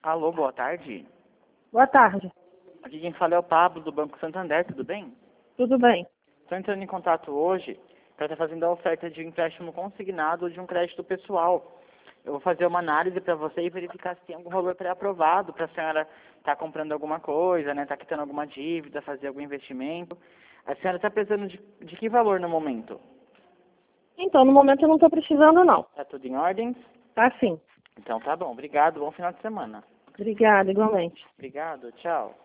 Alô, boa tarde. Boa tarde. Aqui quem fala é o Pablo, do Banco Santander, tudo bem? Tudo bem? Estou entrando em contato hoje para estar fazendo a oferta de um empréstimo consignado ou de um crédito pessoal. Eu vou fazer uma análise para você e verificar se tem algum valor pré-aprovado para a senhora estar comprando alguma coisa, né? Estar quitando alguma dívida, fazer algum investimento. A senhora está precisando de que valor no momento? Então, no momento eu não estou precisando, não. Está tudo em ordem? Tá sim. Então tá bom, obrigado, bom final de semana. Obrigada, igualmente. Obrigado, tchau.